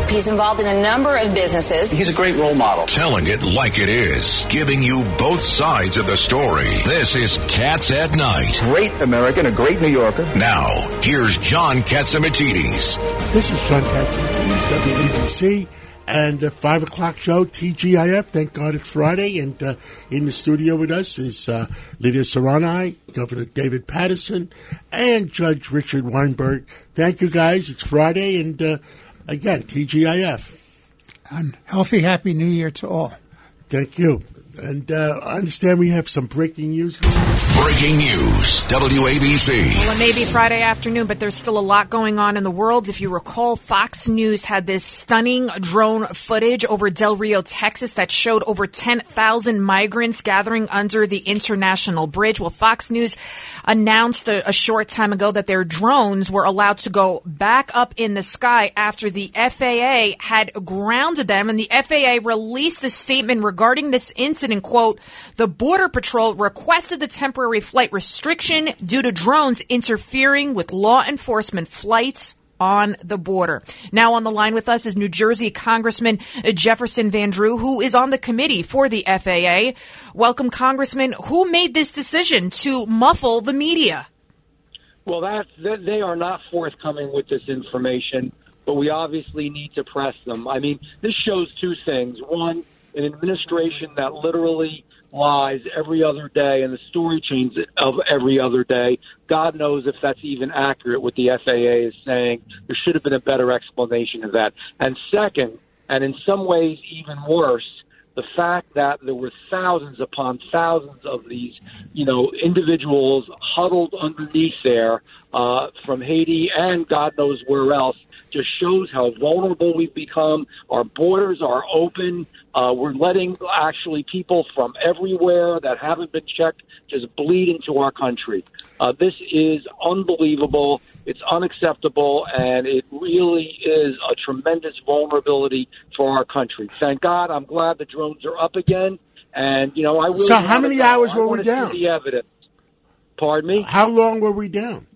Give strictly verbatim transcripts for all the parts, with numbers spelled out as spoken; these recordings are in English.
He's involved in a number of businesses. He's a great role model. Telling it like it is. Giving you both sides of the story. This is Cats at Night. Great American, a great New Yorker. Now, here's John Catsimatidis. This is John Catsimatidis, W A B C. And the five o'clock show, T G I F. Thank God it's Friday. And uh, in the studio with us is uh, Lydia Serrani, Governor David Paterson, and Judge Richard Weinberg. Thank you, guys. It's Friday. And, uh, again, T G I F. And healthy, happy New Year to all. Thank you. And uh, I understand we have some breaking news. Breaking news, W A B C. Well, it may be Friday afternoon, but there's still a lot going on in the world. If you recall, Fox News had this stunning drone footage over Del Rio, Texas, that showed over ten thousand migrants gathering under the International Bridge. Well, Fox News announced a, a short time ago that their drones were allowed to go back up in the sky after the F A A had grounded them. And the F A A released a statement regarding this incident. Quote, the Border Patrol requested the temporary flight restriction due to drones interfering with law enforcement flights on the border. Now on the line with us is New Jersey Congressman Jefferson Van Drew, who is on the committee for the F A A. Welcome, Congressman. Who made this decision to muffle the media? Well, that's, they are not forthcoming with this information, but we obviously need to press them. I mean, this shows two things. One, an administration that literally lies every other day, and the story changes of every other day. God knows if that's even accurate what the F A A is saying. There should have been a better explanation of that. And second, and in some ways even worse, the fact that there were thousands upon thousands of these, you know, individuals huddled underneath there uh, from Haiti and God knows where else just shows how vulnerable we've become. Our borders are open. Uh, we're letting actually people from everywhere that haven't been checked just bleed into our country. Uh, this is unbelievable. It's unacceptable, and it really is a tremendous vulnerability for our country. Thank God. I'm glad the drones are up again. And, you know, I really So how many hours were we I down? See the evidence. Pardon me? How long were we down?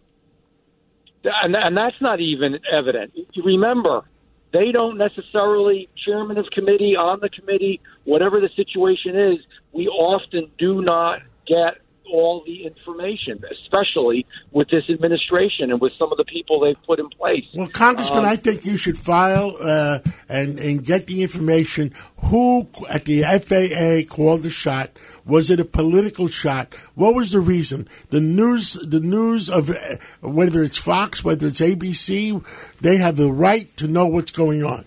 And, and that's not even evident. You remember, they don't necessarily, chairman of committee, on the committee, whatever the situation is, we often do not get all the information, especially with this administration and with some of the people they've put in place. Well, Congressman, um, I think you should file uh, and, and get the information. Who at the F A A called the shot? Was it a political shot? What was the reason? The news, the news of uh, whether it's Fox, whether it's A B C, they have the right to know what's going on.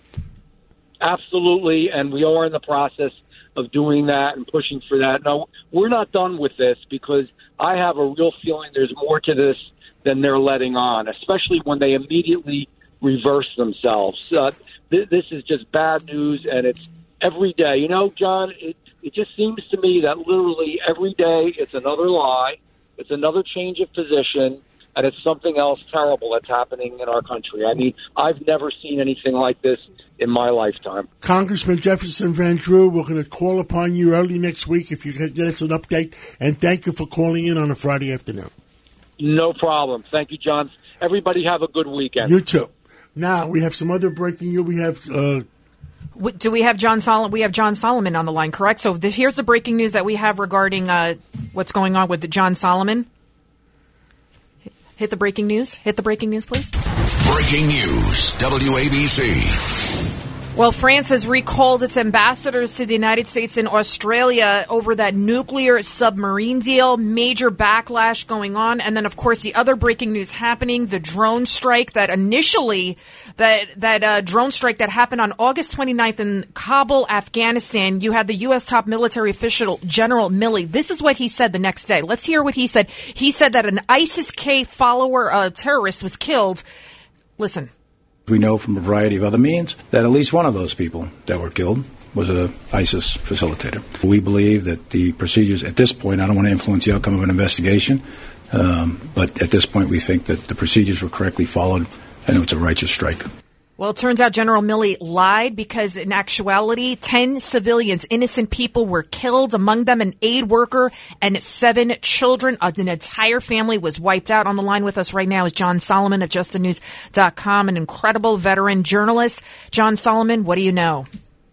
Absolutely, and we are in the process of doing that and pushing for that. No, we're not done with this because I have a real feeling there's more to this than they're letting on, especially when they immediately reverse themselves. Uh, th- this is just bad news, and it's every day. You know, John, it, it just seems to me that literally every day it's another lie, it's another change of position, and it's something else terrible that's happening in our country. I mean, I've never seen anything like this in my lifetime. Congressman Jefferson Van Drew, we're going to call upon you early next week if you can get us an update, and thank you for calling in on a Friday afternoon. No problem. Thank you, John. Everybody have a good weekend. You too. Now, we have some other breaking news. We have... Uh, Do we have John Solomon? We have John Solomon on the line, correct? So this, here's the breaking news that we have regarding uh, what's going on with the John Solomon. Hit the breaking news. Hit the breaking news, please. Breaking news, W A B C. Well, France has recalled its ambassadors to the United States and Australia over that nuclear submarine deal. Major backlash going on. And then, of course, the other breaking news happening, the drone strike that initially, that that uh, drone strike that happened on August twenty-ninth in Kabul, Afghanistan. You had the U S top military official, General Milley. This is what he said the next day. Let's hear what he said. He said that an ISIS-K follower, uh, terrorist, was killed. Listen. We know from a variety of other means that at least one of those people that were killed was an ISIS facilitator. We believe that the procedures at this point, I don't want to influence the outcome of an investigation, um, but at this point we think that the procedures were correctly followed and it was a righteous strike. Well, it turns out General Milley lied because in actuality, ten civilians, innocent people were killed, among them an aid worker and seven children. An entire family was wiped out. On the line with us right now is John Solomon of just the news dot com, an incredible veteran journalist. John Solomon, what do you know?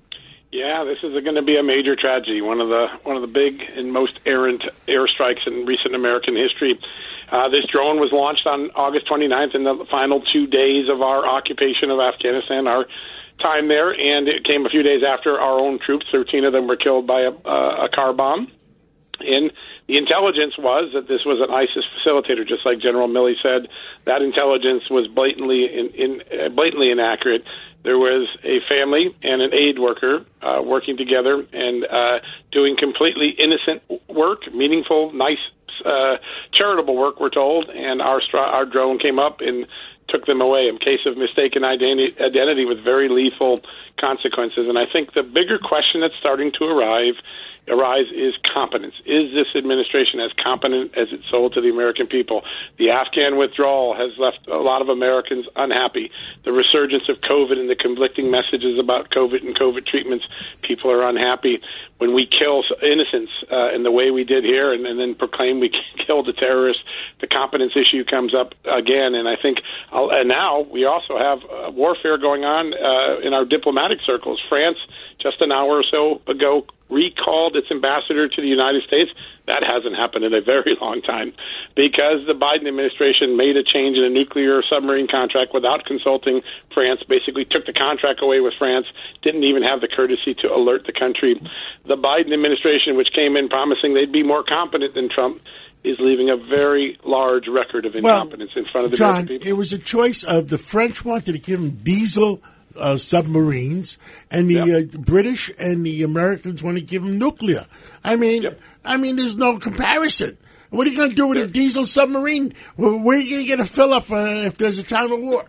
Yeah, this is going to be a major tragedy, one of the one of the big and most errant airstrikes in recent American history. Uh, this drone was launched on August twenty-ninth in the final two days of our occupation of Afghanistan, our time there, and it came a few days after our own troops. thirteen of them were killed by a, uh, a car bomb. And the intelligence was that this was an ISIS facilitator, just like General Milley said. That intelligence was blatantly in, in, uh, blatantly inaccurate. There was a family and an aid worker uh, working together and uh, doing completely innocent work, meaningful, nice, uh, charitable work, we're told, and our stra- our drone came up and took them away in case of mistaken identi- identity with very lethal consequences. And I think the bigger question that's starting to arrive arise is competence. Is this administration as competent as it sold to the American people? The Afghan withdrawal has left a lot of Americans unhappy. The resurgence of COVID and the conflicting messages about COVID and COVID treatments, people are unhappy. When we kill innocents uh, in the way we did here and, and then proclaim we killed a terrorist, the competence issue comes up again. And I think I'll, and now we also have uh, warfare going on uh, in our diplomatic circles. France, just an hour or so ago, recalled its ambassador to the United States. That hasn't happened in a very long time because the Biden administration made a change in a nuclear submarine contract without consulting France, basically took the contract away with France, didn't even have the courtesy to alert the country. The Biden administration, which came in promising they'd be more competent than Trump, is leaving a very large record of incompetence well, in front of the John, American people. It was a choice of the French wanted to give him diesel Uh, submarines, and the yep. uh, British and the Americans want to give them nuclear. I mean, yep. I mean, there's no comparison. What are you going to do with a diesel submarine? Where are you going to get a fill up uh, if there's a time of war?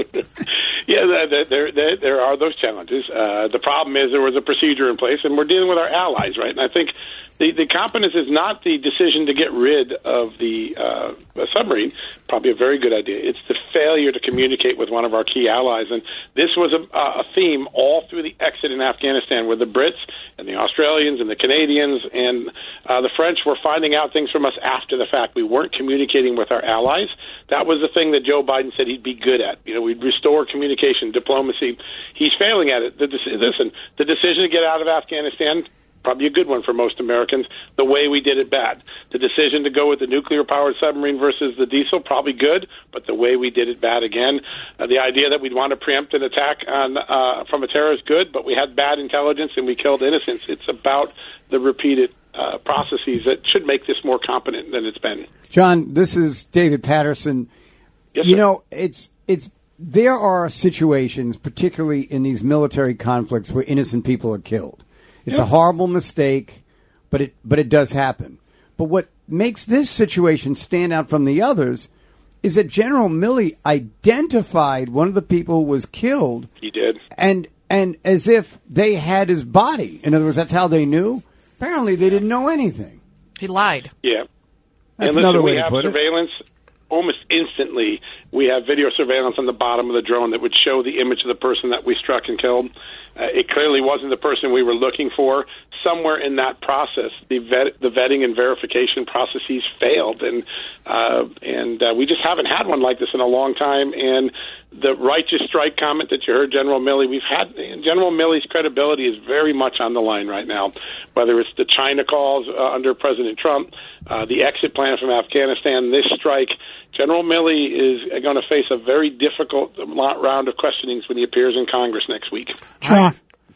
Yeah, there, there, there, there are those challenges. Uh, the problem is there was a procedure in place, and we're dealing with our allies, right? And I think the, the competence is not the decision to get rid of the uh, submarine, probably a very good idea. It's the failure to communicate with one of our key allies. And this was a, a theme all through the exit in Afghanistan, where the Brits and the Australians and the Canadians and uh, the French were finding out things from us after the fact. We weren't communicating with our allies. That was the thing that Joe Biden said he'd be good at. You know, we'd restore communication, diplomacy. He's failing at it. The, listen, the decision to get out of Afghanistan, probably a good one for most Americans. The way we did it, bad. The decision to go with the nuclear-powered submarine versus the diesel, probably good, but the way we did it, bad again. Uh, the idea that we'd want to preempt an attack on uh, from a terrorist, good, but we had bad intelligence and we killed innocents. It's about the repeated uh, processes that should make this more competent than it's been. John, this is David Patterson. Yes, you sir. know, it's it's there are situations, particularly in these military conflicts, where innocent people are killed. It's yeah. a horrible mistake, but it but it does happen. But what makes this situation stand out from the others is that General Milley identified one of the people who was killed. He did. And and as if they had his body. In other words, that's how they knew. Apparently, they didn't know anything. He lied. Yeah. That's and another listen, way we to have put surveillance it. Almost instantly. We have video surveillance on the bottom of the drone that would show the image of the person that we struck and killed. Uh, it clearly wasn't the person we were looking for. Somewhere in that process, the vet, the vetting and verification processes failed, and uh, and uh, we just haven't had one like this in a long time. And the righteous strike comment that you heard, General Milley, we've had General Milley's credibility is very much on the line right now. Whether it's the China calls uh, under President Trump, uh, the exit plan from Afghanistan, this strike, General Milley is going to face a very difficult round of questionings when he appears in Congress next week. John.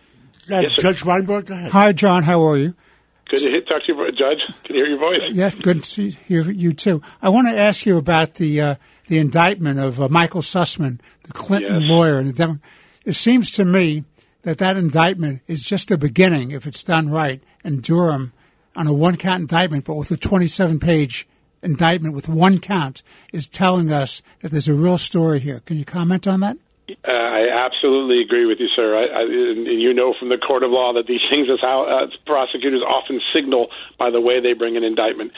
Uh, Yes, sir. Judge Weinberg, go ahead. Hi, John. How are you? Good to hit, talk to you, Judge. Good to hear your voice. Yes, good to see, hear you, too. I want to ask you about the uh, the indictment of uh, Michael Sussman, the Clinton Yes. lawyer. And the Dem- it seems to me that that indictment is just the beginning, if it's done right, in Durham on a one-count indictment, but with a twenty-seven page indictment with one count, is telling us that there's a real story here. Can you comment on that? Uh, I absolutely agree with you, sir. I, I, and you know from the court of law that these things is how uh, prosecutors often signal by the way they bring an indictment.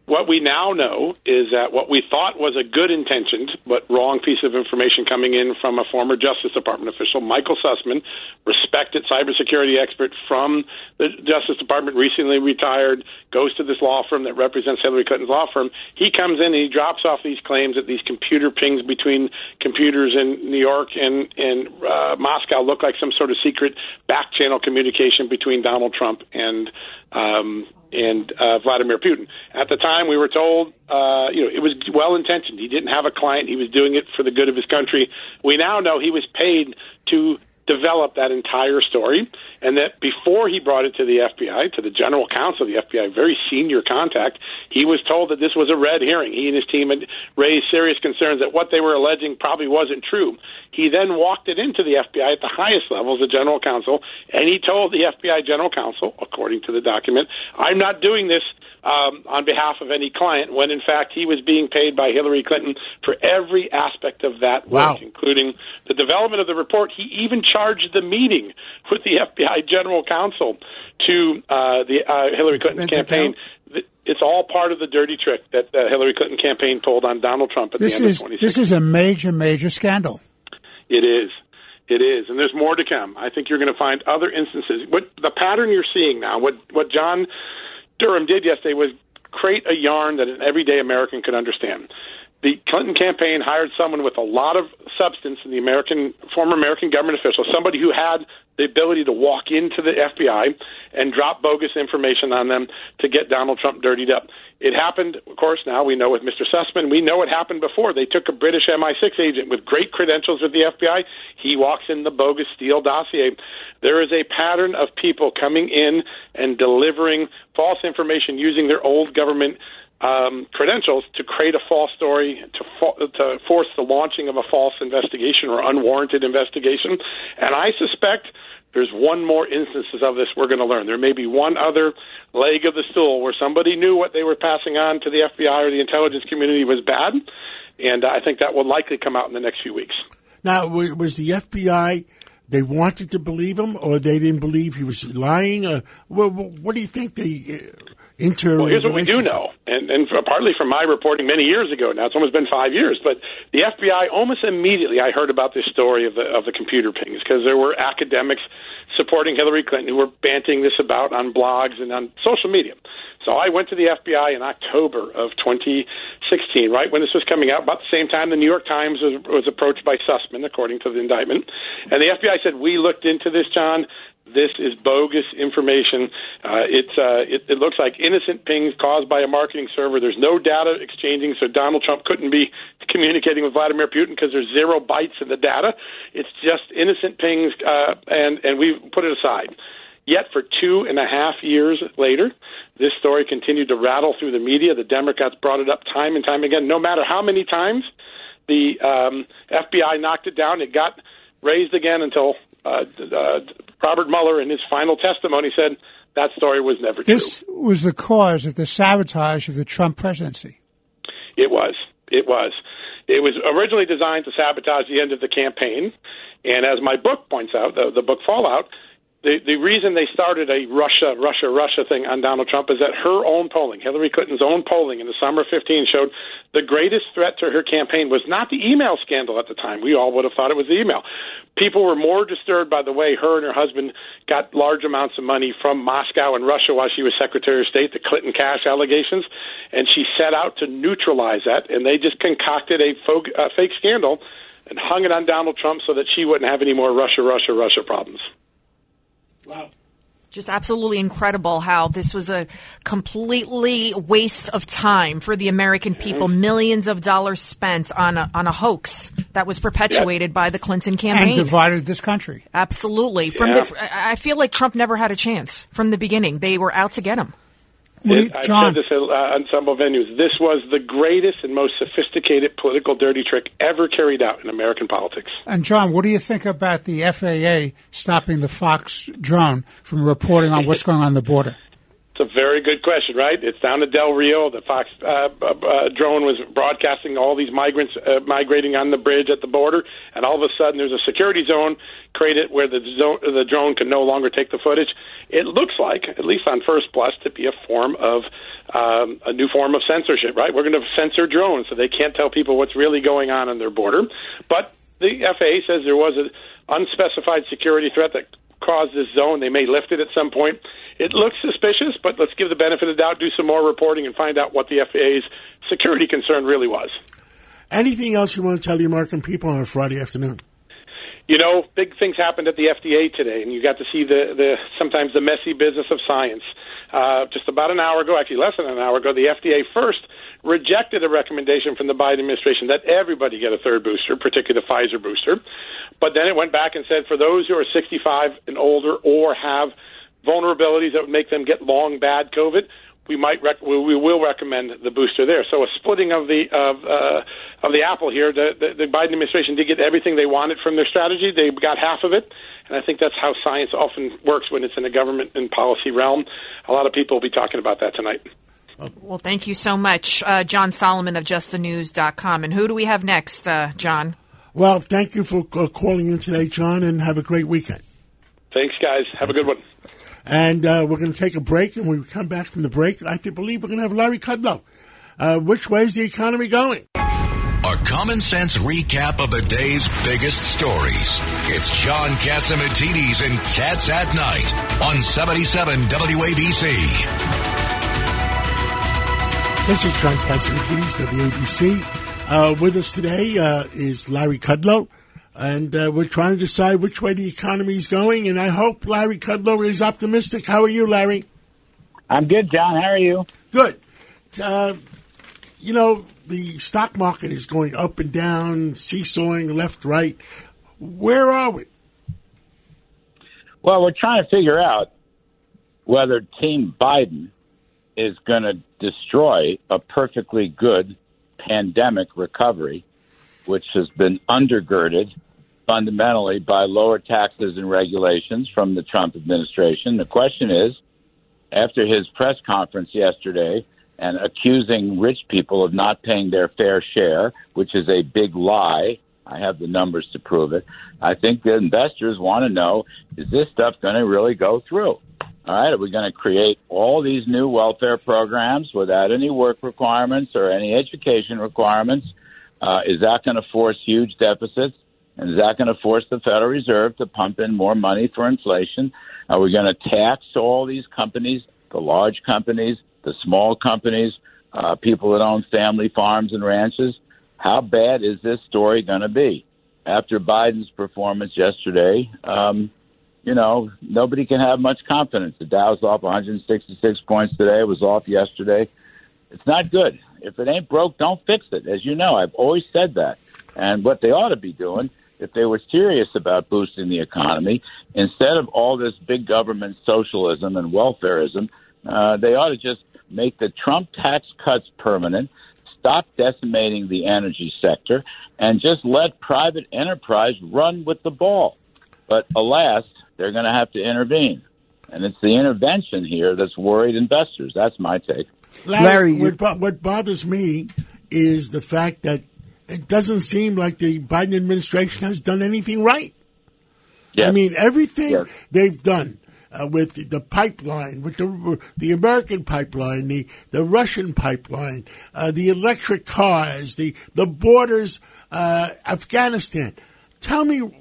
What we now know is that what we thought was a good intentioned but wrong piece of information coming in from a former Justice Department official, Michael Sussman, respected cybersecurity expert from the Justice Department, recently retired, goes to this law firm that represents Hillary Clinton's law firm. He comes in and he drops off these claims that these computer pings between computers in New York and, and uh, Moscow look like some sort of secret back channel communication between Donald Trump and um, and uh, Vladimir Putin. At the time, we were told, uh, you know, it was well-intentioned. He didn't have a client. He was doing it for the good of his country. We now know he was paid to develop that entire story, and that before he brought it to the F B I, to the general counsel of the F B I, very senior contact, he was told that this was a red herring. He and his team had raised serious concerns that what they were alleging probably wasn't true. He then walked it into the F B I at the highest levels, the general counsel, and he told the F B I general counsel, according to the document, I'm not doing this Um, on behalf of any client, when in fact he was being paid by Hillary Clinton for every aspect of that work, wow. including the development of the report. He even charged the meeting with the F B I general counsel to uh, the uh, Hillary Clinton campaign. Account. It's all part of the dirty trick that the Hillary Clinton campaign pulled on Donald Trump at this the end is, of twenty sixteen. This is a major, major scandal. It is. It is, and there's more to come. I think you're going to find other instances. What the pattern you're seeing now, what what John Durham did yesterday was create a yarn that an everyday American could understand. The Clinton campaign hired someone with a lot of substance in the American, former American government official, somebody who had the ability to walk into the F B I and drop bogus information on them to get Donald Trump dirtied up. It happened, of course, now we know with Mister Sussman. We know it happened before. They took a British M I six agent with great credentials with the F B I. He walks in the bogus Steele dossier. There is a pattern of people coming in and delivering false information using their old government um, credentials to create a false story, to, fo- to force the launching of a false investigation or unwarranted investigation. And I suspect there's one more instances of this we're going to learn. There may be one other leg of the stool where somebody knew what they were passing on to the F B I or the intelligence community was bad, and I think that will likely come out in the next few weeks. Now, was the F B I, they wanted to believe him, or they didn't believe he was lying? Or, well, what do you think the uh, inter... Well, here's what we do know, and, and for, partly from my reporting many years ago now. It's almost been five years, but the F B I, almost immediately I heard about this story of the, of the computer pings, because there were academics supporting Hillary Clinton who were banting this about on blogs and on social media. So I went to the F B I in October of twenty sixteen, right when this was coming out, about the same time the New York Times was, was approached by Sussman, according to the indictment. And the F B I said, we looked into this, John. This is bogus information. Uh, it's, uh, it, it looks like innocent pings caused by a marketing server. There's no data exchanging, so Donald Trump couldn't be communicating with Vladimir Putin because there's zero bytes in the data. It's just innocent pings, uh, and, and we put it aside. Yet for two and a half years later, this story continued to rattle through the media. The Democrats brought it up time and time again. No matter how many times the um, F B I knocked it down, it got raised again until uh, uh, Robert Mueller, in his final testimony, said that story was never true. This was the cause of the sabotage of the Trump presidency. It was. It was. It was originally designed to sabotage the end of the campaign. And as my book points out, the, the book Fallout, The, the reason they started a Russia, Russia, Russia thing on Donald Trump is that her own polling, Hillary Clinton's own polling in the summer of fifteen, showed the greatest threat to her campaign was not the email scandal at the time. We all would have thought it was the email. People were more disturbed by the way her and her husband got large amounts of money from Moscow and Russia while she was Secretary of State, the Clinton cash allegations, and she set out to neutralize that, and they just concocted a folk, uh, fake scandal and hung it on Donald Trump so that she wouldn't have any more Russia, Russia, Russia problems. Wow. Just absolutely incredible how this was a completely waste of time for the American people. Mm-hmm. Millions of dollars spent on a, on a hoax that was perpetuated yeah. by the Clinton campaign. And divided this country. Absolutely. From yeah. the, I feel like Trump never had a chance from the beginning. They were out to get him. It, I've said this uh, on several venues. This was the greatest and most sophisticated political dirty trick ever carried out in American politics. And, John, what do you think about the F A A stopping the Fox drone from reporting on what's going on the border? It's a very good question, right? It's down to Del Rio. The Fox uh, uh, drone was broadcasting all these migrants uh, migrating on the bridge at the border, and all of a sudden there's a security zone created where the, zone, the drone can no longer take the footage. It looks like, at least on first blush, to be a form of um, a new form of censorship, right? We're going to censor drones so they can't tell people what's really going on on their border. But the F A A says there was an unspecified security threat that caused this zone. They may lift it at some point. It looks suspicious, but let's give the benefit of the doubt, do some more reporting, and find out what the F A A's security concern really was. Anything else you want to tell the American people on a Friday afternoon? You know, big things happened at the F D A today, and you got to see the, the sometimes the messy business of science. Uh, just about an hour ago, actually less than an hour ago, the F D A first rejected a recommendation from the Biden administration that everybody get a third booster, particularly the Pfizer booster. But then it went back and said for those who are sixty-five and older or have vulnerabilities that would make them get long, bad COVID, we might rec- we will recommend the booster there. So a splitting of the of uh, of the apple here. The, the, the Biden administration did get everything they wanted from their strategy. They got half of it, and I think that's how science often works when it's in the government and policy realm. A lot of people will be talking about that tonight. Well, thank you so much, uh, John Solomon of just the news dot com. And who do we have next, uh, John? Well, thank you for uh, calling in today, John, and have a great weekend. Thanks, guys. Have a good one. And uh, we're going to take a break, and when we come back from the break, I believe we're going to have Larry Kudlow. Uh, which way is the economy going? A common sense recap of the day's biggest stories. It's John Catsimatidis and Cats at Night on seventy-seven W A B C. This is John Catsimatidis, W A B C. Uh, with us today uh, is Larry Kudlow. And uh, we're trying to decide which way the economy is going, and I hope Larry Kudlow is optimistic. How are you, Larry? I'm good, John. How are you? Good. Uh, you know, the stock market is going up and down, seesawing left, right. Where are we? Well, we're trying to figure out whether Team Biden is going to destroy a perfectly good pandemic recovery, which has been undergirded fundamentally by lower taxes and regulations from the Trump administration. The question is, after his press conference yesterday and accusing rich people of not paying their fair share, which is a big lie, I have the numbers to prove it, I think the investors want to know, is this stuff going to really go through? All right, are we going to create all these new welfare programs without any work requirements or any education requirements? Uh, is that going to force huge deficits? And is that going to force the Federal Reserve to pump in more money for inflation? Are we going to tax all these companies, the large companies, the small companies, uh, people that own family farms and ranches? How bad is this story going to be? After Biden's performance yesterday, um, you know, nobody can have much confidence. The Dow's off one hundred sixty-six points today. It was off yesterday. It's not good. If it ain't broke, don't fix it. As you know, I've always said that. And what they ought to be doing, if they were serious about boosting the economy, instead of all this big government socialism and welfareism, uh, they ought to just make the Trump tax cuts permanent, stop decimating the energy sector, and just let private enterprise run with the ball. But alas, they're going to have to intervene. And it's the intervention here that's worried investors. That's my take. Larry, Larry what, what bothers me is the fact that it doesn't seem like the Biden administration has done anything right. Yes. I mean, everything yes. they've done uh, with the, the pipeline, with the the American pipeline, the, the Russian pipeline, uh, the electric cars, the, the borders, uh, Afghanistan. Tell me,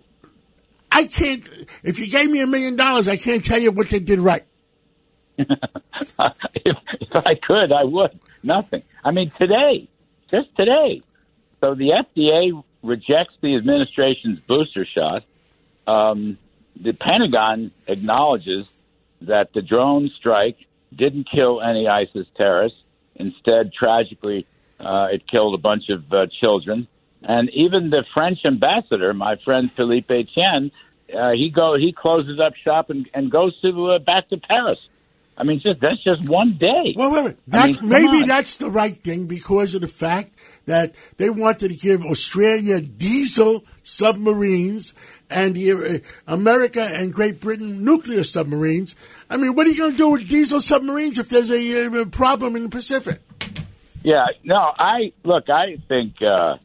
I can't, if you gave me a million dollars, I can't tell you what they did right. if, if I could, I would. Nothing. I mean, today, just today. So the F D A rejects the administration's booster shot. Um, the Pentagon acknowledges that the drone strike didn't kill any ISIS terrorists. Instead, tragically, uh, it killed a bunch of uh, children. And even the French ambassador, my friend Philippe Etienne, uh, he go he closes up shop and, and goes to uh, back to Paris. I mean, just that's just one day. Well, wait, wait. That's, I mean, maybe on. that's the right thing because of the fact that they wanted to give Australia diesel submarines and the, uh, America and Great Britain nuclear submarines. I mean, what are you going to do with diesel submarines if there's a, a problem in the Pacific? Yeah, no, I look. I think uh,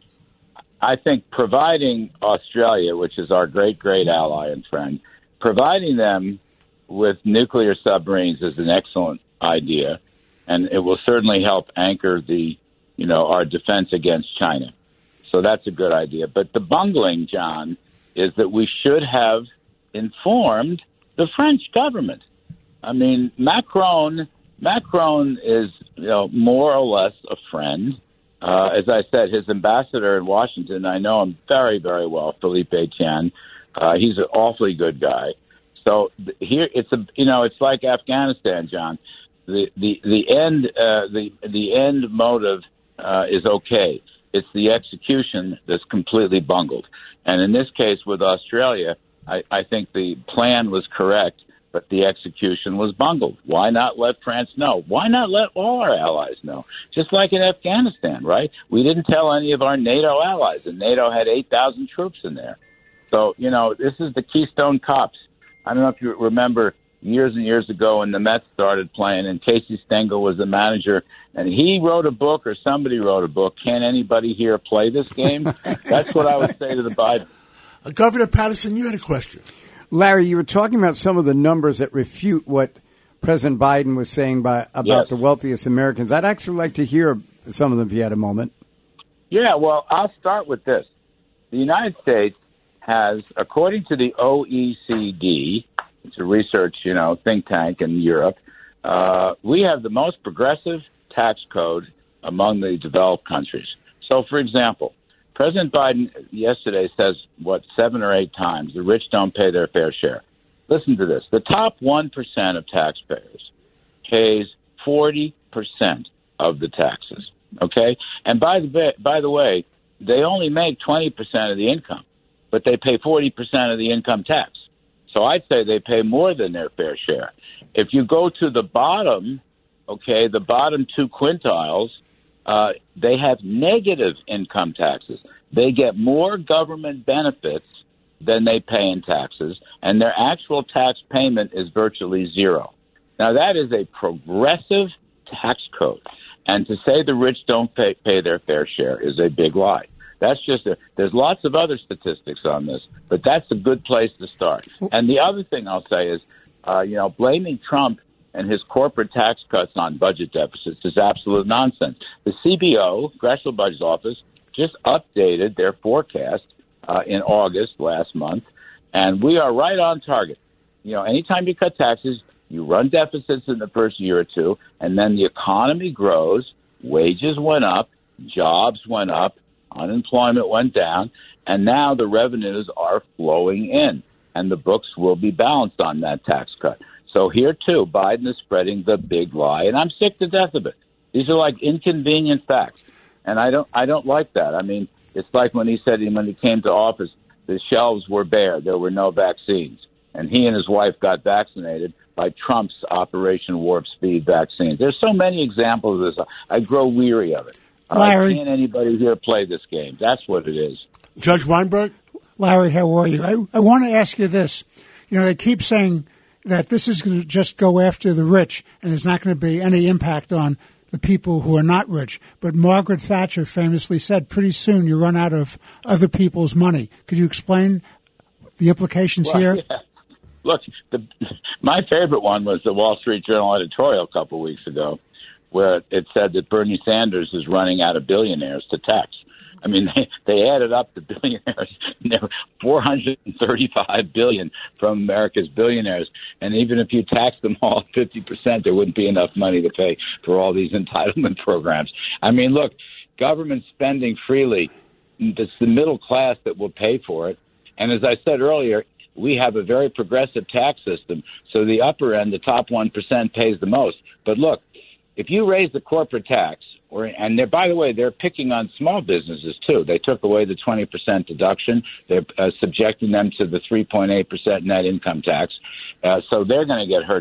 I think providing Australia, which is our great, great ally and friend, providing them with nuclear submarines is an excellent idea, and it will certainly help anchor the, you know, our defense against China. So that's a good idea. But the bungling, John, is that we should have informed the French government. I mean, Macron, Macron is, you know, more or less a friend. Uh, as I said, his ambassador in Washington, I know him very, very well, Philippe Etienne. Uh, he's an awfully good guy. So here, it's a you know, it's like Afghanistan, John. The the the end uh, the the end motive uh, is okay. It's the execution that's completely bungled. And in this case, with Australia, I, I think the plan was correct, but the execution was bungled. Why not let France know? Why not let all our allies know? Just like in Afghanistan, right? We didn't tell any of our NATO allies, and NATO had eight thousand troops in there. So you know, this is the Keystone Cops. I don't know if you remember years and years ago when the Mets started playing and Casey Stengel was the manager and he wrote a book or somebody wrote a book, Can Anybody Here Play This Game? That's what I would say to the Biden. Uh, Governor Patterson, you had a question. Larry, you were talking about some of the numbers that refute what President Biden was saying by, about yes. the wealthiest Americans. I'd actually like to hear some of them if you had a moment. Yeah, well, I'll start with this. The United States has, according to the O E C D, it's a research, you know, think tank in Europe, uh, we have the most progressive tax code among the developed countries. So, for example, President Biden yesterday says, what, seven or eight times, the rich don't pay their fair share. Listen to this. The top one percent of taxpayers pays forty percent of the taxes, okay? And by the, by the way, they only make twenty percent of the income, but they pay forty percent of the income tax. So I'd say they pay more than their fair share. If you go to the bottom, okay, the bottom two quintiles, uh, they have negative income taxes. They get more government benefits than they pay in taxes, and their actual tax payment is virtually zero. Now, that is a progressive tax code. And to say the rich don't pay, pay their fair share is a big lie. That's just a, there's lots of other statistics on this, but that's a good place to start. And the other thing I'll say is, uh, you know, blaming Trump and his corporate tax cuts on budget deficits is absolute nonsense. The C B O, Congressional Budget Office, just updated their forecast uh, in August last month, and we are right on target. You know, anytime you cut taxes, you run deficits in the first year or two, and then the economy grows, wages went up, jobs went up, unemployment went down, and now the revenues are flowing in, and the books will be balanced on that tax cut. So here, too, Biden is spreading the big lie, and I'm sick to death of it. These are like inconvenient facts, and I don't I don't like that. I mean, it's like when he said when he came to office, the shelves were bare, there were no vaccines, and he and his wife got vaccinated by Trump's Operation Warp Speed vaccines. There's so many examples of this. I grow weary of it. Larry. Uh, can't anybody here play this game? That's what it is. Judge Weinberg? Larry, how are you? I, I want to ask you this. You know, they keep saying that this is going to just go after the rich and there's not going to be any impact on the people who are not rich. But Margaret Thatcher famously said, pretty soon you run out of other people's money. Could you explain the implications well, here? Yeah. Look, the, my favorite one was the Wall Street Journal editorial a couple of weeks ago, where it said that Bernie Sanders is running out of billionaires to tax. I mean, they, they added up the billionaires, and there were four hundred thirty-five billion from America's billionaires. And even if you tax them all fifty percent, there wouldn't be enough money to pay for all these entitlement programs. I mean, look, government spending freely, it's the middle class that will pay for it. And as I said earlier, we have a very progressive tax system. So the upper end, the top one percent, pays the most. But look, if you raise the corporate tax, or and they're, by the way, they're picking on small businesses, too. They took away the twenty percent deduction. They're uh, subjecting them to the three point eight percent net income tax. Uh, so they're going to get hurt, too.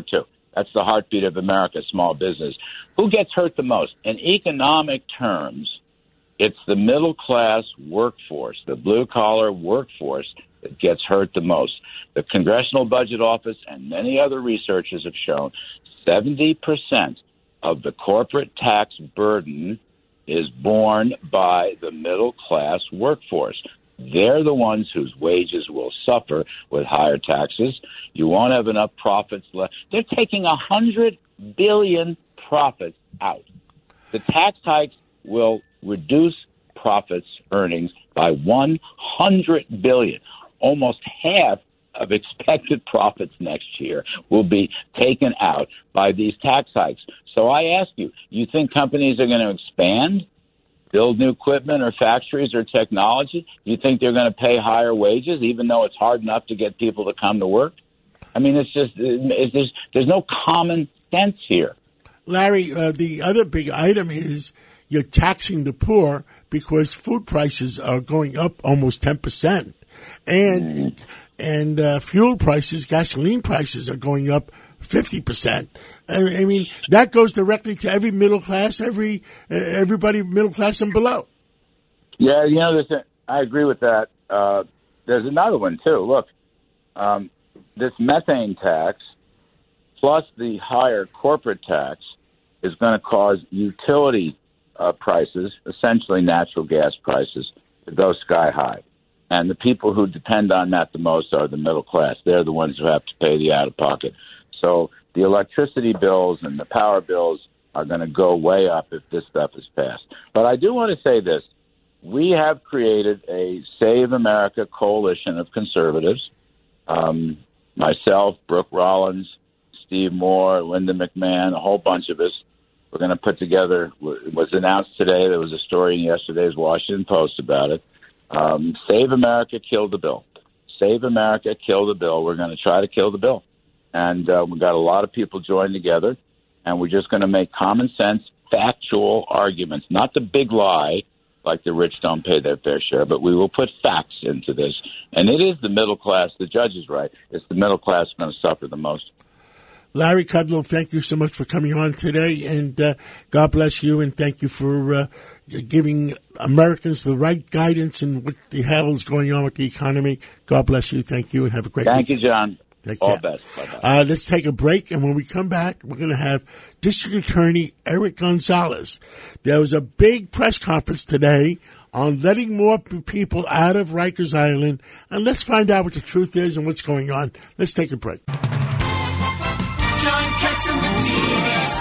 That's the heartbeat of America, small business. Who gets hurt the most? In economic terms, it's the middle-class workforce, the blue-collar workforce that gets hurt the most. The Congressional Budget Office and many other researchers have shown seventy percent of the corporate tax burden is borne by the middle-class workforce. They're the ones whose wages will suffer with higher taxes. You won't have enough profits left. They're taking one hundred billion dollars profits out. The tax hikes will reduce profits earnings by one hundred billion dollars. Almost half of expected profits next year will be taken out by these tax hikes. So I ask you, you think companies are going to expand, build new equipment or factories or technology? You think they're going to pay higher wages, even though it's hard enough to get people to come to work? I mean, it's just it's, there's, there's no common sense here. Larry, uh, the other big item is you're taxing the poor because food prices are going up almost ten percent. And mm. and uh, fuel prices, gasoline prices are going up fifty percent. I, I mean, that goes directly to every middle class, every uh, everybody middle class and below. Yeah, you know, there's a, I agree with that. Uh, there's another one, too. Look, um, this methane tax plus the higher corporate tax is going to cause utility uh, prices, essentially natural gas prices, to go sky high. And the people who depend on that the most are the middle class. They're the ones who have to pay the out-of-pocket. So the electricity bills and the power bills are going to go way up if this stuff is passed. But I do want to say this. We have created a Save America coalition of conservatives. Um, myself, Brooke Rollins, Steve Moore, Linda McMahon, a whole bunch of us. We're going to put together, it was announced today, there was a story in yesterday's Washington Post about it. Um, Save America, kill the bill. Save America, kill the bill. We're going to try to kill the bill. And uh, we've got a lot of people joined together, and we're just going to make common sense, factual arguments, not the big lie like the rich don't pay their fair share, but we will put facts into this. And it is the middle class, the judge is right, it's the middle class going to suffer the most. Larry Kudlow, thank you so much for coming on today, and uh, God bless you, and thank you for uh, giving Americans the right guidance and what the hell is going on with the economy. God bless you. Thank you, and have a great Thank weekend. you, John. Take All care. best. Bye-bye. Uh, let's take a break, and when we come back, we're going to have District Attorney Eric Gonzalez. There was a big press conference today on letting more people out of Rikers Island, and let's find out what the truth is and what's going on. Let's take a break. John Catsimatidis,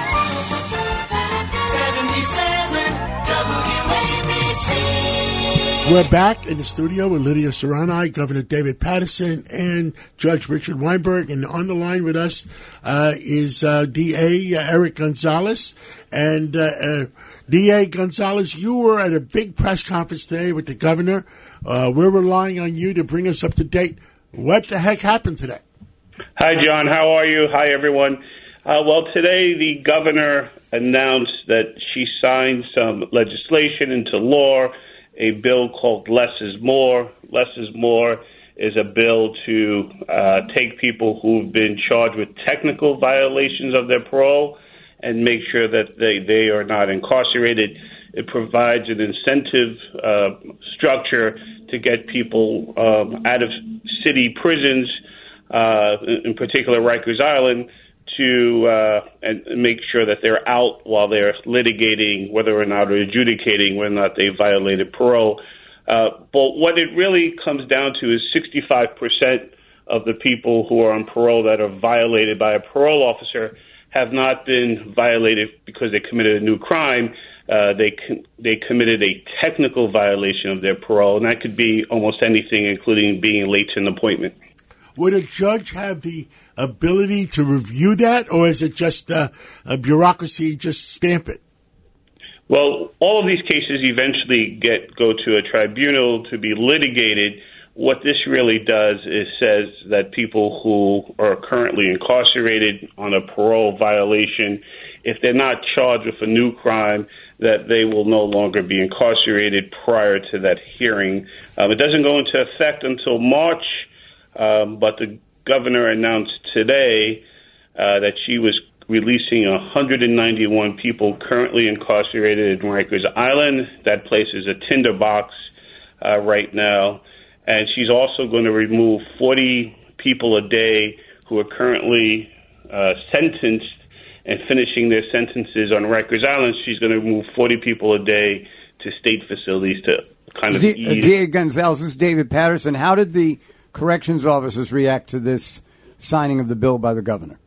seventy-seven W A B C. We're back in the studio with Lydia Serrani, Governor David Paterson, and Judge Richard Weinberg. And on the line with us uh, is uh, D A Eric Gonzalez. And uh, uh, D A Gonzalez, you were at a big press conference today with the governor. Uh, we're relying on you to bring us up to date. What the heck happened today? Hi, John. How are you? Hi, everyone. Uh, well, today the governor announced that she signed some legislation into law, a bill called Less is More. Less is More is a bill to uh, take people who've been charged with technical violations of their parole and make sure that they, they are not incarcerated. It provides an incentive uh, structure to get people um, out of city prisons, Uh, in particular Rikers Island, to uh, and make sure that they're out while they're litigating whether or not, or adjudicating whether or not they violated parole. Uh, but what it really comes down to is sixty-five percent of the people who are on parole that are violated by a parole officer have not been violated because they committed a new crime. Uh, they they committed a technical violation of their parole, and that could be almost anything, including being late to an appointment. Would a judge have the ability to review that, or is it just uh, a bureaucracy, just stamp it? Well, all of these cases eventually get go to a tribunal to be litigated. What this really does is says that people who are currently incarcerated on a parole violation, if they're not charged with a new crime, that they will no longer be incarcerated prior to that hearing. Um, it doesn't go into effect until March. Um, but the governor announced today uh, that she was releasing one hundred ninety-one people currently incarcerated in Rikers Island. That place is a tinderbox uh, right now. And she's also going to remove forty people a day who are currently uh, sentenced and finishing their sentences on Rikers Island. She's going to remove forty people a day to state facilities to kind of D- ease. D A Gonzalez, this is David Patterson. How did the corrections officers react to this signing of the bill by the governor?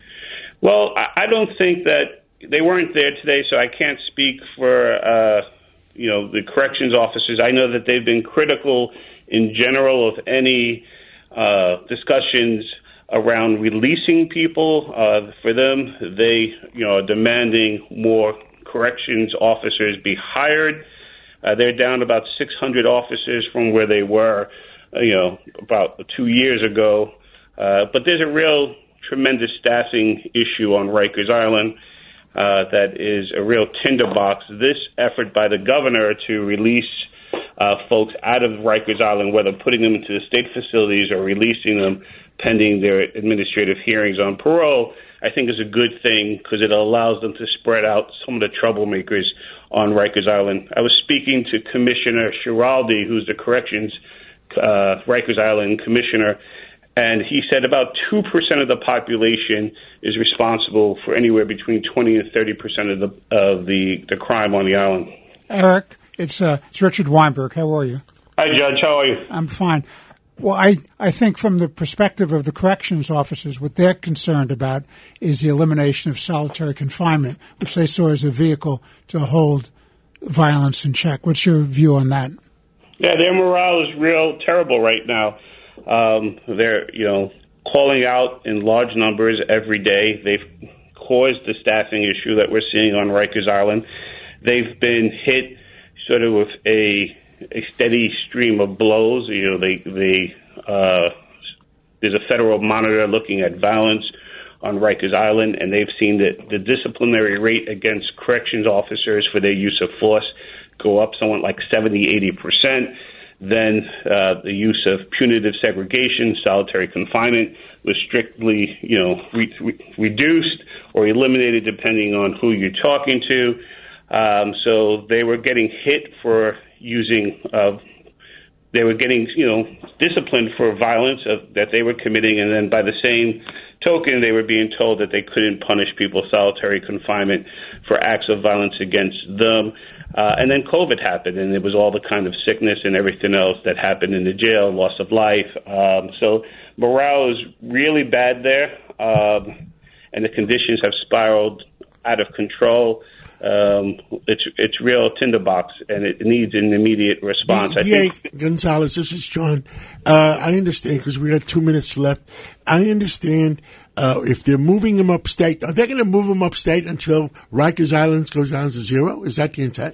Well, I I don't think that they weren't there today, so I can't speak for uh, you know the corrections officers. I know that they've been critical in general of any uh, discussions around releasing people. Uh, for them, they you know are demanding more corrections officers be hired. Uh, they're down about six hundred officers from where they were, uh, you know, about two years ago. Uh, but there's a real tremendous staffing issue on Rikers Island uh, that is a real tinderbox. This effort by the governor to release uh, folks out of Rikers Island, whether putting them into the state facilities or releasing them pending their administrative hearings on parole, I think is a good thing because it allows them to spread out some of the troublemakers on Rikers Island. I was speaking to Commissioner Schiraldi, who's the Corrections uh, Rikers Island Commissioner, and he said about two percent of the population is responsible for anywhere between twenty and thirty percent of the of the, the crime on the island. Eric, it's uh, it's Richard Weinberg. How are you? Hi, Judge. How are you? I'm fine. Well, I, I think from the perspective of the corrections officers, what they're concerned about is the elimination of solitary confinement, which they saw as a vehicle to hold violence in check. What's your view on that? Yeah, their morale is real terrible right now. Um, they're, you know, calling out in large numbers every day. They've caused the staffing issue that we're seeing on Rikers Island. They've been hit sort of with a a steady stream of blows. You know, they they uh, there's a federal monitor looking at violence on Rikers Island, and they've seen that the disciplinary rate against corrections officers for their use of force go up somewhat like seventy, eighty percent. Then uh, the use of punitive segregation, solitary confinement, was strictly, you know, re- re- reduced or eliminated depending on who you're talking to. Um, so they were getting hit for using, uh, they were getting, you know, disciplined for violence of, that they were committing, and then by the same token, they were being told that they couldn't punish people solitary confinement for acts of violence against them. Uh, and then COVID happened, and it was all the kind of sickness and everything else that happened in the jail, loss of life. Um, so morale is really bad there, um, and the conditions have spiraled out of control. Um, it's it's real tinderbox, and it needs an immediate response. I D A think Gonzalez, this is John. Uh, I understand because we got two minutes left. I understand uh, if they're moving them upstate, are they going to move them upstate until Rikers Island goes down to zero? Is that the intent?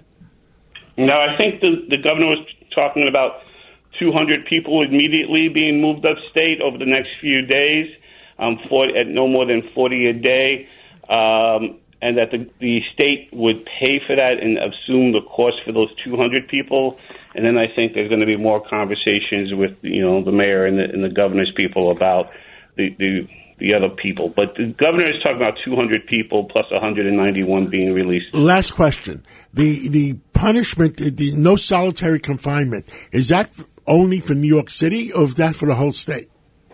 No, I think the, the governor was talking about two hundred people immediately being moved upstate over the next few days, um, for, at no more than forty a day. Um, and that the, the state would pay for that and assume the cost for those two hundred people. And then I think there's going to be more conversations with, you know, the mayor and the, and the governor's people about the, the the other people. But the governor is talking about two hundred people plus one hundred ninety-one being released. Last question. The the punishment, the no solitary confinement, is that only for New York City or is that for the whole state?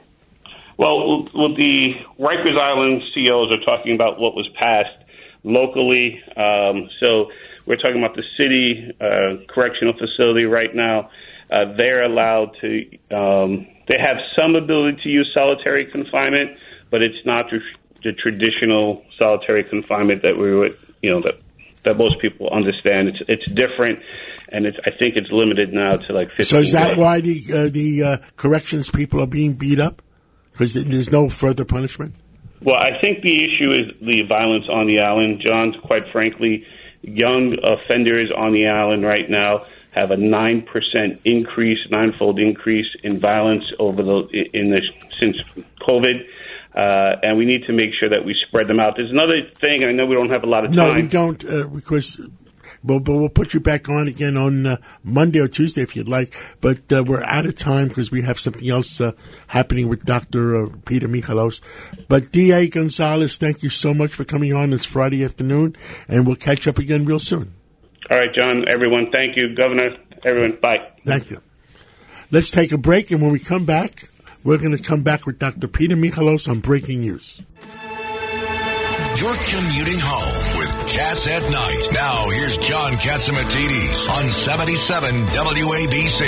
Well, well the Rikers Island C Os are talking about what was passed locally. Um, so we're talking about the city uh, correctional facility right now. Uh, they're allowed to, um, they have some ability to use solitary confinement, but it's not the, the traditional solitary confinement that we would, you know, that that most people understand. It's it's different, and it's I think it's limited now to like fifteen. So is that days. why the uh, the uh, corrections people are being beat up? Because there's no further punishment? Well, I think the issue is the violence on the island, John. Quite frankly, young offenders on the island right now have a nine percent increase, ninefold increase in violence over the in the since COVID, uh, and we need to make sure that we spread them out. There's another thing, and I know we don't have a lot of time. No, we don't, uh, because But, but we'll put you back on again on uh, Monday or Tuesday if you'd like. But uh, we're out of time because we have something else uh, happening with Doctor Uh, Peter Michalos. But D A Gonzalez, thank you so much for coming on this Friday afternoon, and we'll catch up again real soon. All right, John, everyone, thank you. Governor, everyone, bye. Thank you. Let's take a break, and when we come back, we're going to come back with Doctor Peter Michalos on Breaking News. You're commuting home with Cats at Night. Now, here's John Catsimatidis on seventy-seven W A B C.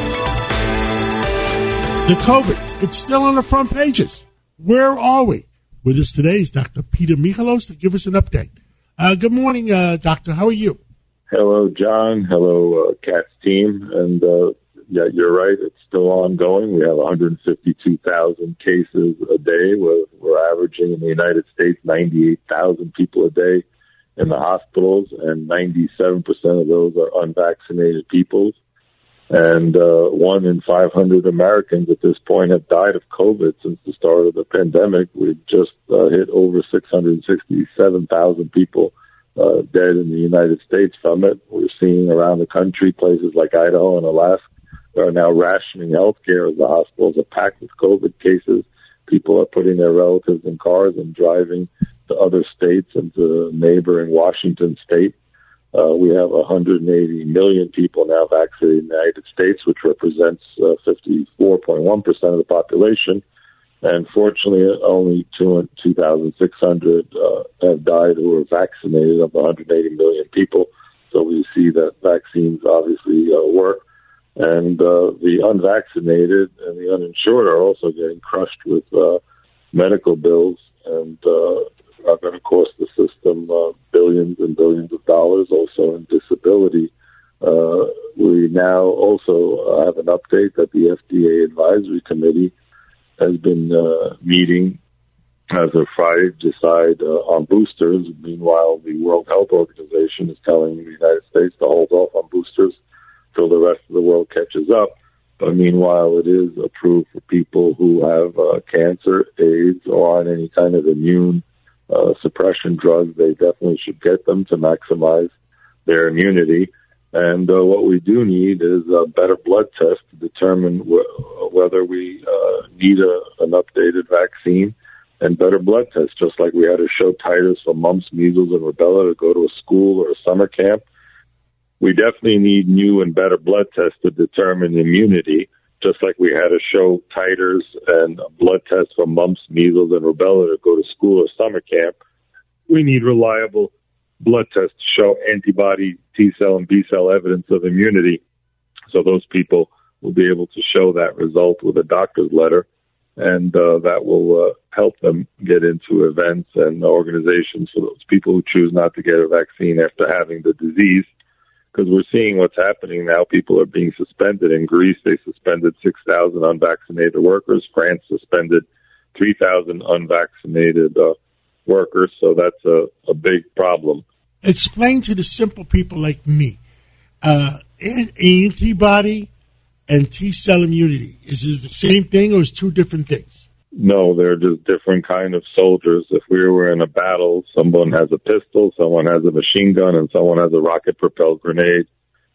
The COVID, it's still on the front pages. Where are we? With us today is Doctor Peter Michalos to give us an update. Uh, good morning, uh, Doctor. How are you? Hello, John. Hello, uh, Cats team. And, uh, yeah, you're right. It's still ongoing. We have one hundred fifty-two thousand cases a day. We're, we're averaging in the United States ninety-eight thousand people a day in the hospitals, and ninety-seven percent of those are unvaccinated people. And uh, one in five hundred Americans at this point have died of COVID since the start of the pandemic. We've just uh, hit over six hundred sixty-seven thousand people uh, dead in the United States from it. We're seeing around the country, places like Idaho and Alaska are now rationing health care as the hospitals are packed with COVID cases. People are putting their relatives in cars and driving to other states and to neighboring Washington state. Uh, we have one hundred eighty million people now vaccinated in the United States, which represents uh, fifty-four point one percent of the population. And fortunately, only two thousand six hundred uh, have died who were vaccinated of one hundred eighty million people. So we see that vaccines obviously uh, work. And uh, the unvaccinated and the uninsured are also getting crushed with uh, medical bills and uh, are going to cost the system uh, billions and billions of dollars. Also in disability, uh, we now also have an update that the F D A Advisory Committee has been uh, meeting as of Friday to decide uh, on boosters. Meanwhile, the World Health Organization is telling the United States to hold off on boosters till the rest of the world catches up. But meanwhile, it is approved for people who have uh, cancer, AIDS, or on any kind of immune uh, suppression drugs. They definitely should get them to maximize their immunity. And uh, what we do need is a better blood test to determine wh- whether we uh, need a, an updated vaccine, and better blood tests, just like we had to show titers for mumps, measles, and rubella to go to a school or a summer camp. We definitely need new and better blood tests to determine immunity, just like we had to show titers and blood tests for mumps, measles, and rubella to go to school or summer camp. We need reliable blood tests to show antibody, T-cell, and B-cell evidence of immunity. So those people will be able to show that result with a doctor's letter, and uh, that will uh, help them get into events and organizations for those people who choose not to get a vaccine after having the disease. Because we're seeing what's happening now. People are being suspended. In Greece, they suspended six thousand unvaccinated workers. France suspended three thousand unvaccinated uh, workers. So that's a, a big problem. Explain to the simple people like me, uh, an antibody and T-cell immunity. Is it the same thing or is it two different things? No, they're just different kind of soldiers. If we were in a battle, someone has a pistol, someone has a machine gun, and someone has a rocket-propelled grenade.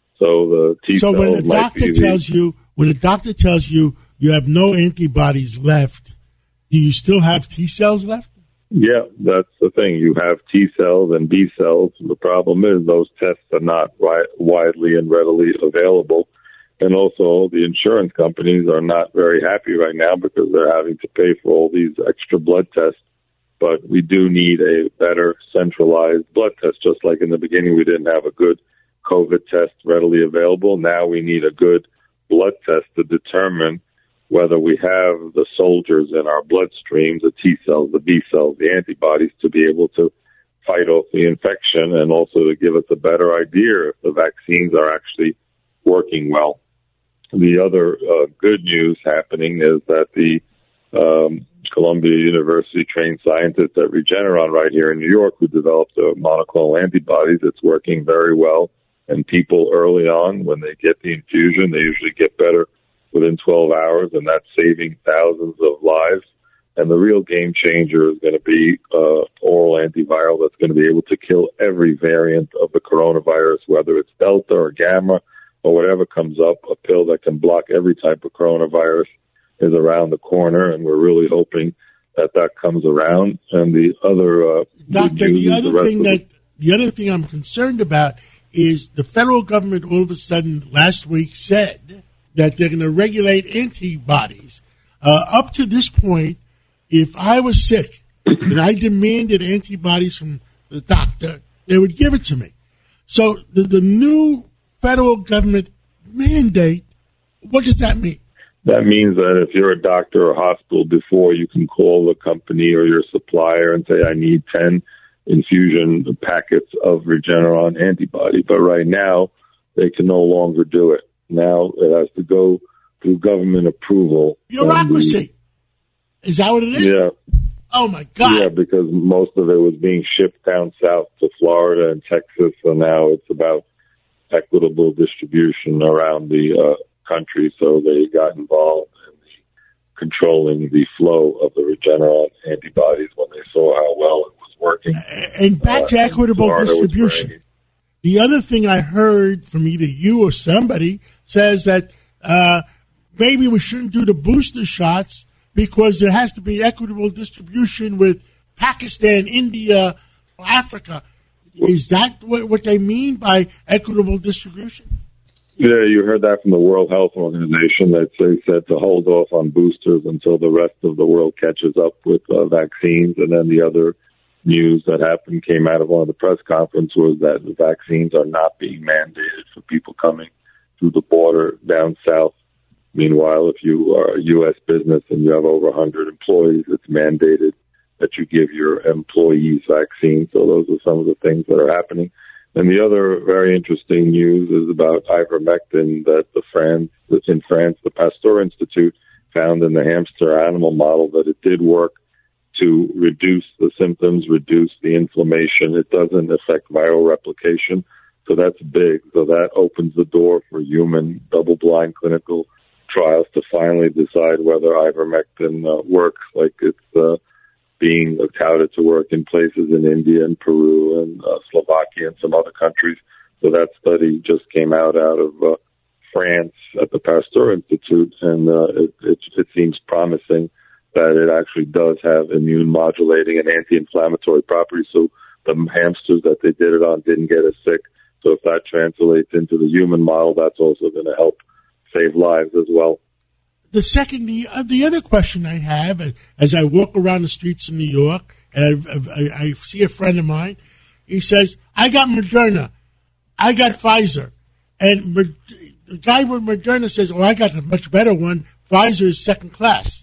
So the T So cells when the might doctor be the- tells you, when the doctor tells you you have no antibodies left, do you still have T cells left? Yeah, that's the thing. You have T cells and B cells. The problem is those tests are not wi- widely and readily available. And also, the insurance companies are not very happy right now because they're having to pay for all these extra blood tests. But we do need a better centralized blood test. Just like in the beginning, we didn't have a good COVID test readily available. Now we need a good blood test to determine whether we have the soldiers in our bloodstream, the T cells, the B cells, the antibodies, to be able to fight off the infection, and also to give us a better idea if the vaccines are actually working well. The other uh, good news happening is that the um, Columbia University trained scientists at Regeneron right here in New York, who developed the monoclonal antibodies, it's working very well. And people early on, when they get the infusion, they usually get better within twelve hours, and that's saving thousands of lives. And the real game changer is going to be uh, oral antiviral that's going to be able to kill every variant of the coronavirus, whether it's Delta or Gamma or whatever comes up. A pill that can block every type of coronavirus is around the corner, and we're really hoping that that comes around. And the other uh, Doctor, the other the thing that the other thing I'm concerned about is the federal government all of a sudden last week said that they're going to regulate antibodies. Uh, up to this point, if I was sick and I demanded antibodies from the doctor, they would give it to me. So the, the new federal government mandate, what does that mean? That means that if you're a doctor or hospital before, you can call the company or your supplier and say, I need ten infusion packets of Regeneron antibody. But right now, they can no longer do it. Now it has to go through government approval. Bureaucracy. Is that what it is? Yeah. Oh, my God. Yeah, because most of it was being shipped down south to Florida and Texas, so now it's about equitable distribution around the uh, country, so they got involved in the controlling the flow of the Regeneron antibodies when they saw how well it was working. And back uh, to equitable Florida distribution. The other thing I heard from either you or somebody says that uh, maybe we shouldn't do the booster shots because there has to be equitable distribution with Pakistan, India, Africa. Is that what, what they mean by equitable distribution? Yeah, you heard that from the World Health Organization that they said to hold off on boosters until the rest of the world catches up with uh, vaccines. And then the other news that happened came out of one of the press conferences was that the vaccines are not being mandated for people coming through the border down south. Meanwhile, if you are a U S business and you have over one hundred employees, it's mandated that you give your employees vaccines. So those are some of the things that are happening. And the other very interesting news is about ivermectin that the France, in France, the Pasteur Institute found in the hamster animal model that it did work to reduce the symptoms, reduce the inflammation. It doesn't affect viral replication. So that's big. So that opens the door for human double-blind clinical trials to finally decide whether ivermectin uh, works like it's uh, being touted to work in places in India and Peru and uh, Slovakia and some other countries. So that study just came out out of uh, France at the Pasteur Institute, and uh, it, it, it seems promising that it actually does have immune modulating and anti-inflammatory properties. So the hamsters that they did it on didn't get as sick. So if that translates into the human model, that's also going to help save lives as well. The second, the, uh, the other question I have, uh, as I walk around the streets of New York, and I, I, I see a friend of mine, he says, I got Moderna, I got Pfizer. And Mer- the guy with Moderna says, oh, I got a much better one, Pfizer is second class.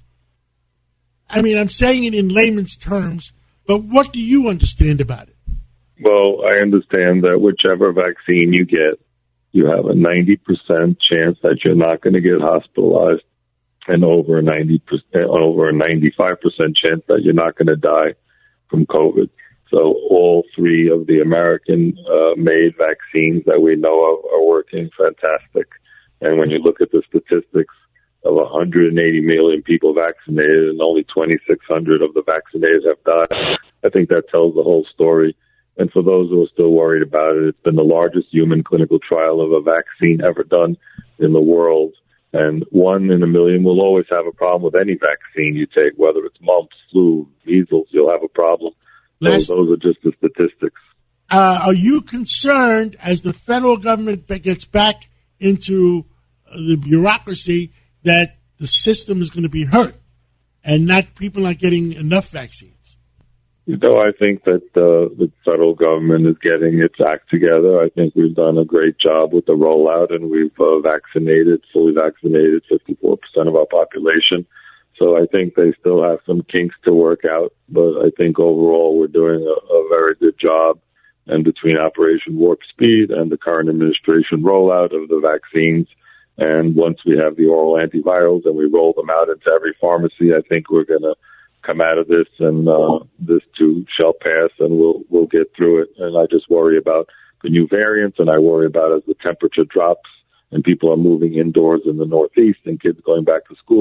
I mean, I'm saying it in layman's terms, but what do you understand about it? Well, I understand that whichever vaccine you get, you have a ninety percent chance that you're not going to get hospitalized, and over a ninety percent, over a ninety-five percent chance that you're not going to die from COVID. So all three of the American uh, made vaccines that we know of are working fantastic. And when you look at the statistics of one hundred eighty million people vaccinated and only twenty-six hundred of the vaccinated have died, I think that tells the whole story. And for those who are still worried about it, it's been the largest human clinical trial of a vaccine ever done in the world. And one in a million will always have a problem with any vaccine you take, whether it's mumps, flu, measles, you'll have a problem. Those, those are just the statistics. Uh, are you concerned as the federal government gets back into the bureaucracy that the system is going to be hurt and not people not getting enough vaccines? You know, I think that uh, the federal government is getting its act together. I think we've done a great job with the rollout, and we've uh, vaccinated, fully vaccinated fifty-four percent of our population. So I think they still have some kinks to work out, but I think overall we're doing a, a very good job. And between Operation Warp Speed and the current administration rollout of the vaccines, and once we have the oral antivirals and we roll them out into every pharmacy, I think we're going to come out of this, and uh, this too shall pass, and we'll we'll get through it. And I just worry about the new variants, and I worry about as the temperature drops and people are moving indoors in the Northeast and kids going back to school,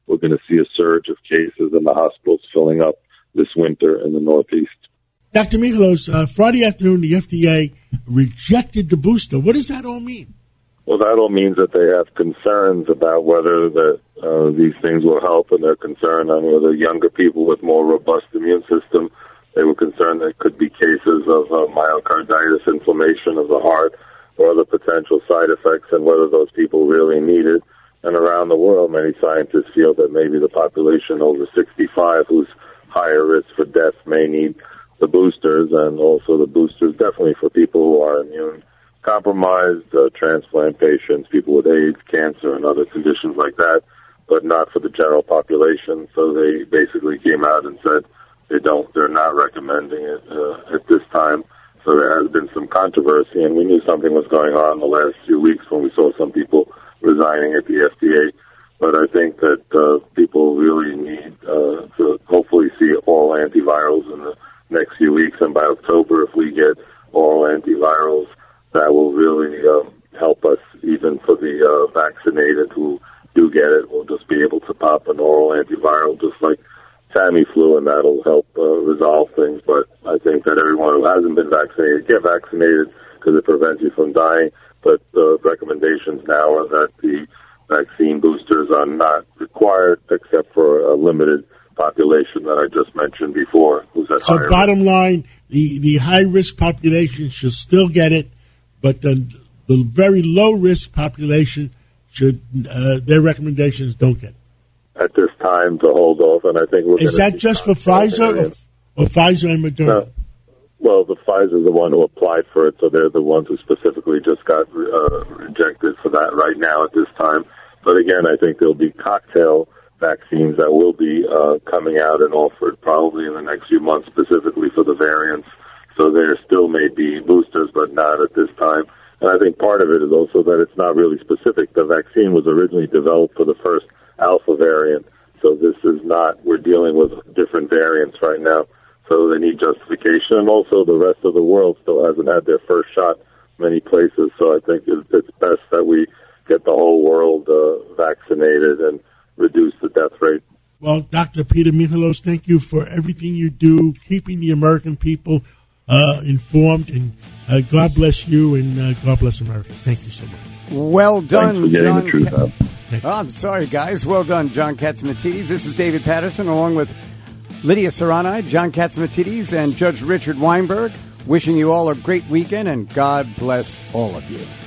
we're going to see a surge of cases and the hospitals filling up this winter in the Northeast. Doctor Michalos, uh, Friday afternoon, the F D A rejected the booster. What does that all mean? Well, that all means that they have concerns about whether the, uh, these things will help, and they're concerned on whether younger people with more robust immune system, they were concerned there could be cases of uh, myocarditis, inflammation of the heart, or other potential side effects, and whether those people really need it. And around the world, many scientists feel that maybe the population over sixty-five who's higher risk for death may need the boosters, and also the boosters definitely for people who are immune compromised, uh, transplant patients, people with AIDS, cancer, and other conditions like that, but not for the general population. So they basically came out and said they don't, they're not recommending it uh, at this time. So there has been some controversy, and we knew something was going on the last few weeks when we saw some people resigning at the F D A. But I think that uh, people really need uh, to hopefully see oral antivirals in the next few weeks, and by October, if we get oral antivirals, that will really um, help us, even for the uh, vaccinated who do get it. We'll just be able to pop an oral antiviral, just like Tamiflu, and that'll help uh, resolve things. But I think that everyone who hasn't been vaccinated, get vaccinated because it prevents you from dying. But the recommendations now are that the vaccine boosters are not required except for a limited population that I just mentioned before. Who's at So higher bottom line, the, the high-risk population should still get it, but the, the very low-risk population should, uh, their recommendations don't get it. at this time to hold off, and I think we're Is gonna that see just for Pfizer or, or Pfizer and Moderna? No. Well, the Pfizer's the one who applied for it, so they're the ones who specifically just got uh, rejected for that right now at this time. But again, I think there'll be cocktail vaccines that will be uh, coming out and offered probably in the next few months, specifically for the variants. So there still may be boosters, but not at this time. And I think part of it is also that it's not really specific. The vaccine was originally developed for the first alpha variant, so this is not, we're dealing with different variants right now. So they need justification. And also the rest of the world still hasn't had their first shot many places. So I think it's best that we get the whole world uh, vaccinated and reduce the death rate. Well, Doctor Peter Michalos, thank you for everything you do, keeping the American people uh, informed. And uh, God bless you, and uh, God bless America. Thank you so much. Well done, Thanks for getting John. the truth out. Oh, I'm sorry, guys. Well done, John Katsimatidis. This is David Patterson, along with Lydia Serrani, John Katsimatidis, and Judge Richard Weinberg, wishing you all a great weekend, and God bless all of you.